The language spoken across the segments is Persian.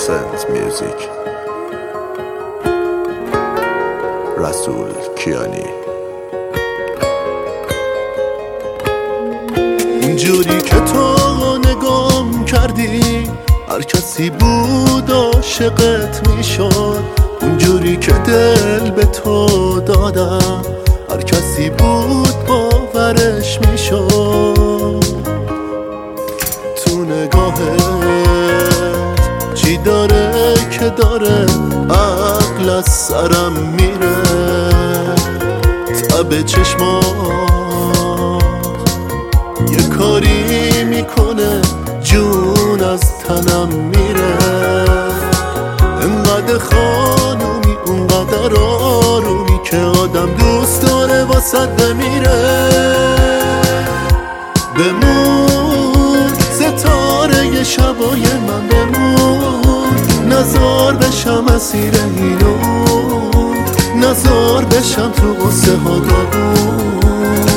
Innocent Music. رسول کیانی. اونجوری که تو نگام کردی هر کسی بود عاشقت میشد، اونجوری که دل به تو دادم هر کسی بود باورش میشد. تو نگاهت چی داره که داره عقل از سرم میره، تب چشمات یه کاری میکنه جون از تنم میره. انقدر خانومی اونقدر آرومی که آدم دوست داره واسد بمیره. بمون ستاره شبای من، بمون نزار بشم اسیر اینو، نزار بشم تو قصه ها داغون.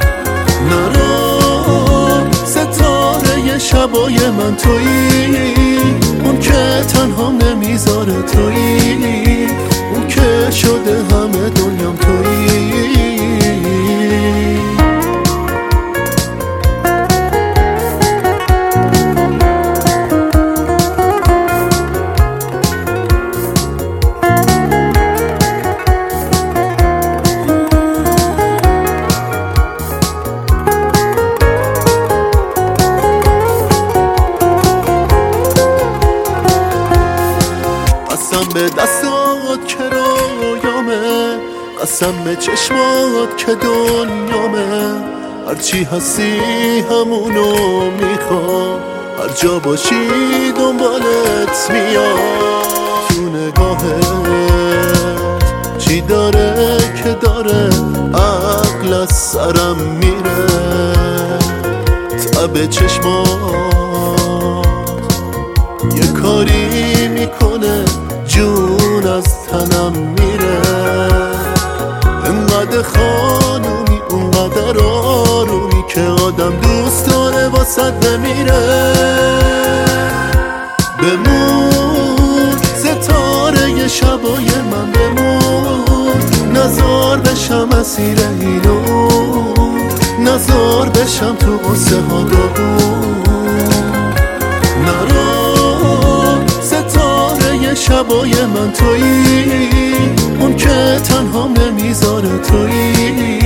نرا ستاره شبای من تویی، اون که تنها نمیذاره تویی، اون که شده همه دنیام تویی. قسم به دستات که رویامه، قسم به چشمات که دنیامه. هرچی هستی همونو میخوام، هر جا باشی دنبالت میام. تو نگاهت چی داره که داره عقل از سرم میره. تب چشمات یه کاری میکنه جون از تنم میره. انقدر خانومی اونقدر آرومی که آدم دوست داره واسد بمیره. بمون ستاره شبای من، بمون نزار بشم اسیر اینو، نزار بشم تو قصه ها داغون. نرا ستاره شبای من تویی، اون که تنها نمیذاره تویی،